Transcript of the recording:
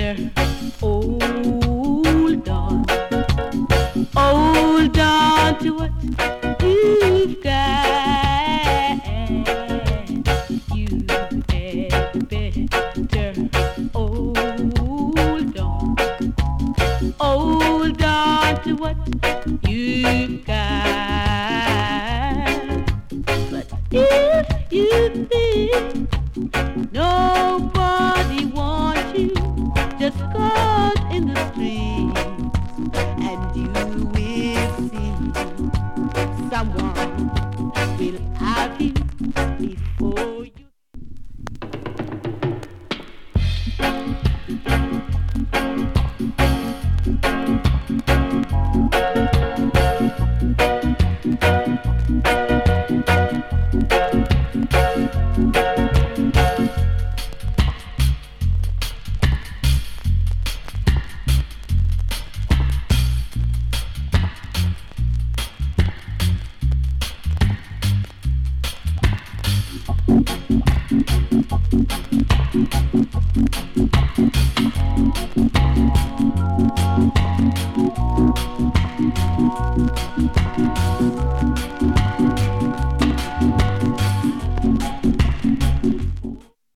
Hold on, hold on to what you've got. You had better hold on to what you've got. But if you think nobody wants you, just go out in the street and you will see someone will have you before you.